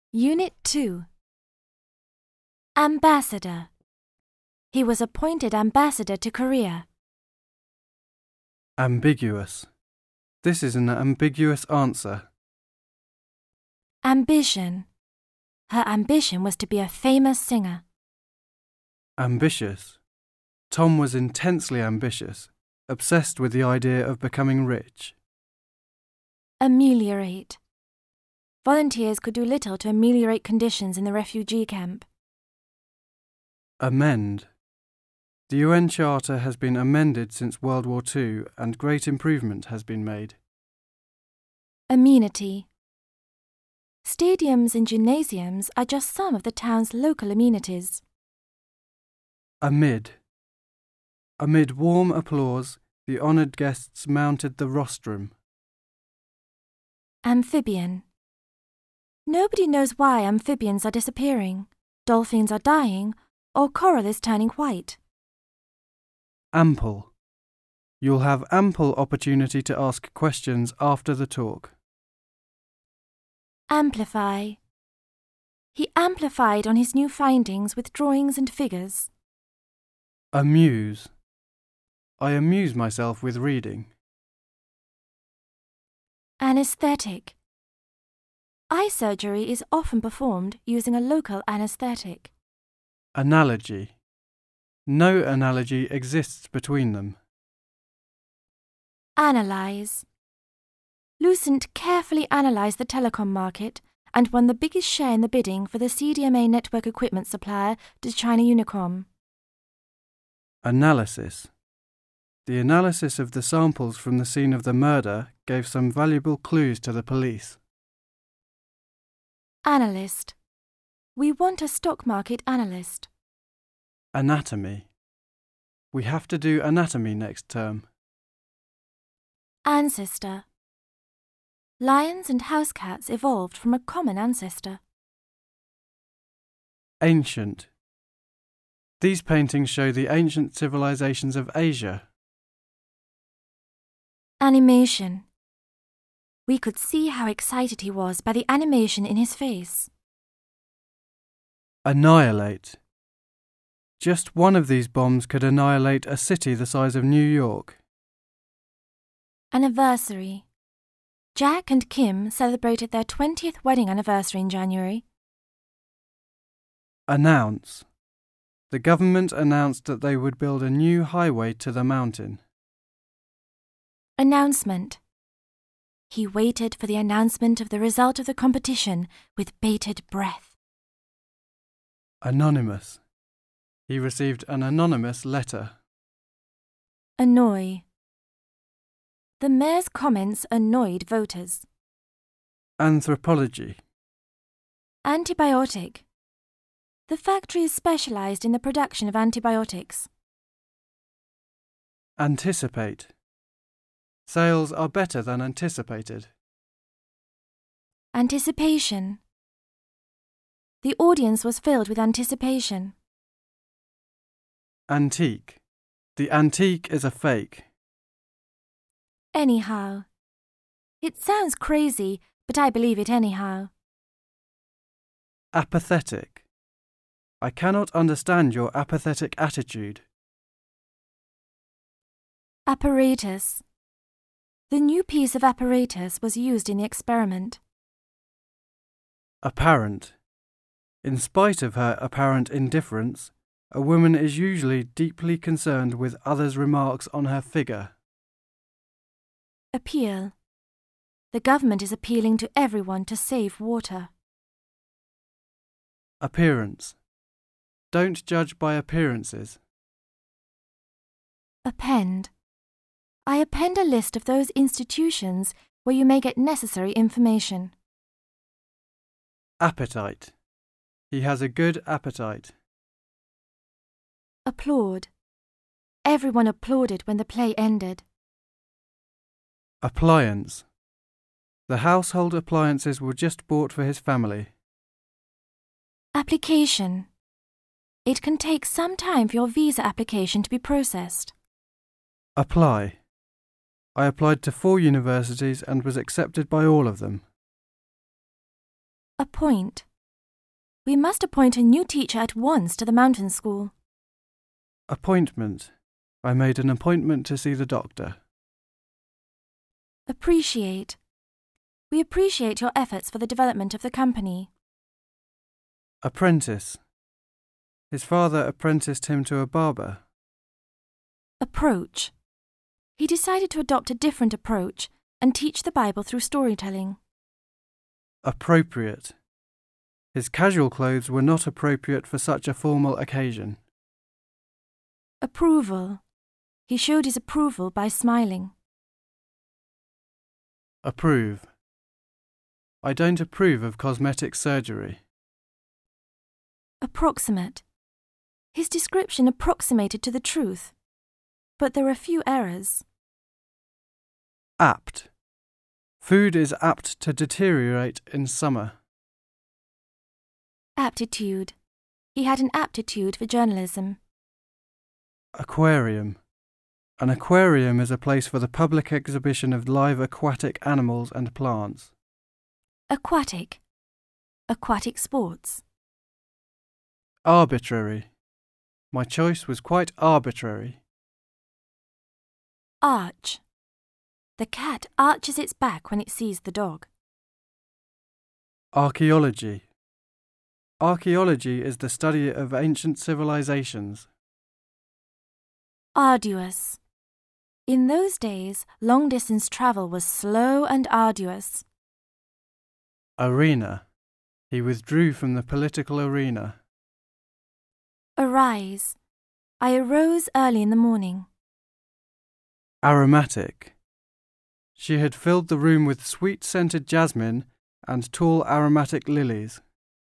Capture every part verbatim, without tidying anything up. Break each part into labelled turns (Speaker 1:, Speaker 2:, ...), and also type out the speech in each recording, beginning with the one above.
Speaker 1: Unit two. Ambassador. He was appointed ambassador to Korea.
Speaker 2: Ambiguous. This is an ambiguous answer.
Speaker 1: Ambition. Her ambition was to be a famous singer.
Speaker 2: Ambitious. Tom was intensely ambitious, obsessed with the idea of becoming rich.
Speaker 1: Ameliorate. Volunteers could do little to ameliorate conditions in the refugee camp.
Speaker 2: Amend. The U N Charter has been amended since World War Two and great improvement has been made.
Speaker 1: Amenity. Stadiums and gymnasiums are just some of the town's local amenities.
Speaker 2: Amid. Amid warm applause, the honoured guests mounted the rostrum.
Speaker 1: Amphibian. Nobody knows why amphibians are disappearing, dolphins are dying, or coral is turning white.
Speaker 2: Ample. You'll have ample opportunity to ask questions after the talk.
Speaker 1: Amplify. He amplified on his new findings with drawings and figures.
Speaker 2: Amuse. I amuse myself with reading.
Speaker 1: Anesthetic. Eye surgery is often performed using a local anesthetic.
Speaker 2: Analogy. No analogy exists between them.
Speaker 1: Analyze. Lucent carefully analysed the telecom market and won the biggest share in the bidding for the C D M A network equipment supplier to China Unicom.
Speaker 2: Analysis. The analysis of the samples from the scene of the murder gave some valuable clues to the police.
Speaker 1: Analyst. We want a stock market analyst.
Speaker 2: Anatomy. We have to do anatomy next term.
Speaker 1: Ancestor. Lions and house cats evolved from a common ancestor.
Speaker 2: Ancient. These paintings show the ancient civilizations of Asia.
Speaker 1: Animation. We could see how excited he was by the animation in his face.
Speaker 2: Annihilate. Just one of these bombs could annihilate a city the size of New York.
Speaker 1: Anniversary. Jack and Kim celebrated their twentieth wedding anniversary in January.
Speaker 2: Announce. The government announced that they would build a new highway to the mountain.
Speaker 1: Announcement. He waited for the announcement of the result of the competition with bated breath.
Speaker 2: Anonymous. He received an anonymous letter.
Speaker 1: Annoy. The mayor's comments annoyed voters.
Speaker 2: Anthropology.
Speaker 1: Antibiotic. The factory is specialised in the production of antibiotics.
Speaker 2: Anticipate. Sales are better than anticipated.
Speaker 1: Anticipation. The audience was filled with anticipation.
Speaker 2: Antique. The antique is a fake.
Speaker 1: Anyhow. It sounds crazy, but I believe it anyhow.
Speaker 2: Apathetic. I cannot understand your apathetic attitude.
Speaker 1: Apparatus. The new piece of apparatus was used in the experiment.
Speaker 2: Apparent. In spite of her apparent indifference, a woman is usually deeply concerned with others' remarks on her figure.
Speaker 1: Appeal. The government is appealing to everyone to save water.
Speaker 2: Appearance. Don't judge by appearances.
Speaker 1: Append. I append a list of those institutions where you may get necessary information.
Speaker 2: Appetite. He has a good appetite.
Speaker 1: Applaud. Everyone applauded when the play ended.
Speaker 2: Appliance. The household appliances were just bought for his family.
Speaker 1: Application. It can take some time for your visa application to be processed.
Speaker 2: Apply. I applied to four universities and was accepted by all of them.
Speaker 1: Appoint. We must appoint a new teacher at once to the mountain school.
Speaker 2: Appointment. I made an appointment to see the doctor.
Speaker 1: Appreciate. We appreciate your efforts for the development of the company.
Speaker 2: Apprentice. His father apprenticed him to a barber.
Speaker 1: Approach. He decided to adopt a different approach and teach the Bible through storytelling.
Speaker 2: Appropriate. His casual clothes were not appropriate for such a formal occasion.
Speaker 1: Approval. He showed his approval by smiling.
Speaker 2: Approve. I don't approve of cosmetic surgery.
Speaker 1: Approximate. His description approximated to the truth, but there were few errors.
Speaker 2: Apt. Food is apt to deteriorate in summer.
Speaker 1: Aptitude. He had an aptitude for journalism.
Speaker 2: Aquarium. An aquarium is a place for the public exhibition of live aquatic animals and plants.
Speaker 1: Aquatic. Aquatic sports.
Speaker 2: Arbitrary. My choice was quite arbitrary.
Speaker 1: Arch. The cat arches its back when it sees the dog.
Speaker 2: Archaeology. Archaeology is the study of ancient civilizations.
Speaker 1: Arduous. In those days, long-distance travel was slow and arduous.
Speaker 2: Arena. He withdrew from the political arena.
Speaker 1: Arise. I arose early in the morning.
Speaker 2: Aromatic. She had filled the room with sweet-scented jasmine and tall aromatic lilies.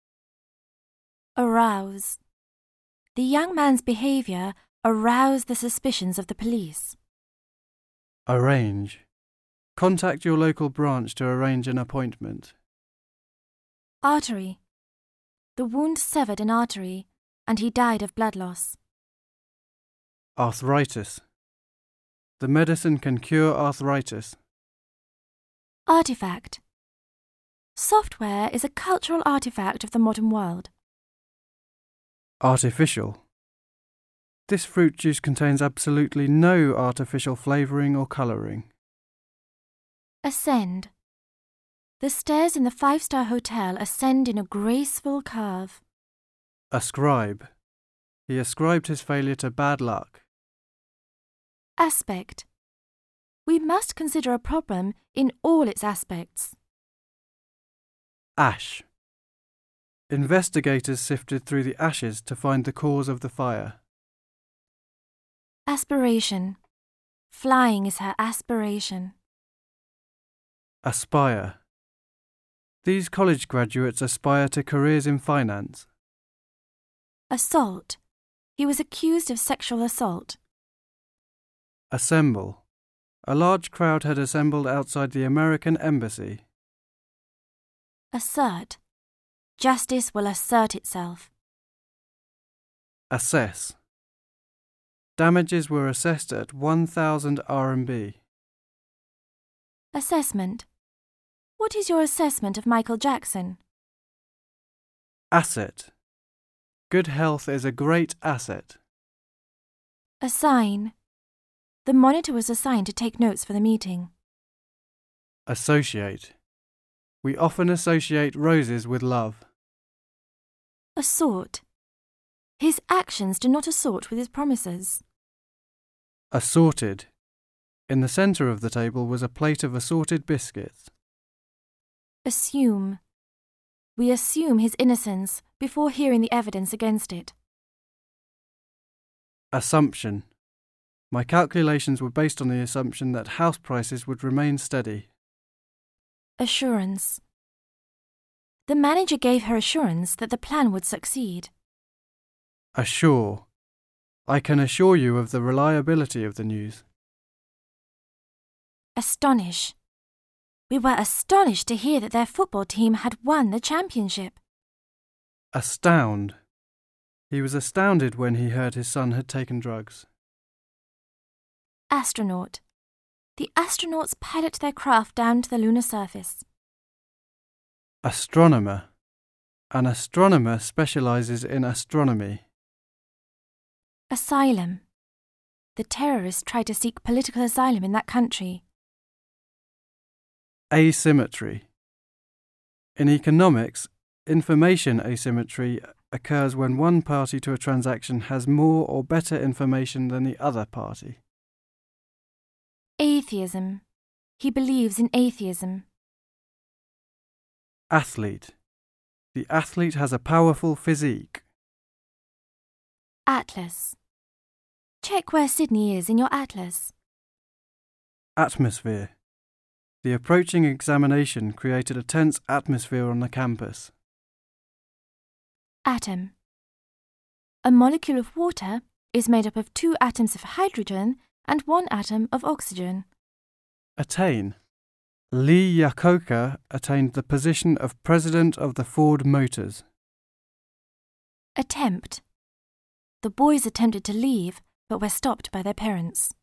Speaker 1: Arouse. The young man's behaviour aroused the suspicions of the police.
Speaker 2: Arrange. Contact your local branch to arrange an appointment.
Speaker 1: Artery. The wound severed an artery, and he died of blood loss.
Speaker 2: Arthritis. The medicine can cure arthritis.
Speaker 1: Artifact. Software is a cultural artifact of the modern world.
Speaker 2: Artificial. This fruit juice contains absolutely no artificial flavouring or colouring.
Speaker 1: Ascend. The stairs in the five-star hotel ascend in a graceful curve.
Speaker 2: Ascribe. He ascribed his failure to bad luck.
Speaker 1: Aspect. We must consider a problem in all its aspects.
Speaker 2: Ash. Investigators sifted through the ashes to find the cause of the fire.
Speaker 1: Aspiration. Flying is her aspiration.
Speaker 2: Aspire. These college graduates aspire to careers in finance.
Speaker 1: Assault. He was accused of sexual assault.
Speaker 2: Assemble. A large crowd had assembled outside the American embassy.
Speaker 1: Assert. Justice will assert itself.
Speaker 2: Assess. Damages were assessed at one thousand R M B.
Speaker 1: Assessment. What is your assessment of Michael Jackson?
Speaker 2: Asset. Good health is a great asset.
Speaker 1: Assign. The monitor was assigned to take notes for the meeting.
Speaker 2: Associate. We often associate roses with love.
Speaker 1: Assort. His actions do not assort with his promises.
Speaker 2: Assorted. In the centre of the table was a plate of assorted biscuits.
Speaker 1: Assume. We assume his innocence before hearing the evidence against it.
Speaker 2: Assumption. My calculations were based on the assumption that house prices would remain steady.
Speaker 1: Assurance. The manager gave her assurance that the plan would succeed.
Speaker 2: Assure. I can assure you of the reliability of the news.
Speaker 1: Astonish. We were astonished to hear that their football team had won the championship.
Speaker 2: Astound. He was astounded when he heard his son had taken drugs.
Speaker 1: Astronaut. The astronauts pilot their craft down to the lunar surface.
Speaker 2: Astronomer. An astronomer specializes in astronomy.
Speaker 1: Asylum. The terrorists tried to seek political asylum in that country.
Speaker 2: Asymmetry. In economics, information asymmetry occurs when one party to a transaction has more or better information than the other party.
Speaker 1: Atheism. He believes in atheism.
Speaker 2: Athlete. The athlete has a powerful physique.
Speaker 1: Atlas. Check where Sydney is in your atlas.
Speaker 2: Atmosphere. The approaching examination created a tense atmosphere on the campus.
Speaker 1: Atom. A molecule of water is made up of two atoms of hydrogen and one atom of oxygen.
Speaker 2: Attain. Lee Iacocca attained the position of president of the Ford Motors.
Speaker 1: Attempt. The boys attempted to leave, but were stopped by their parents.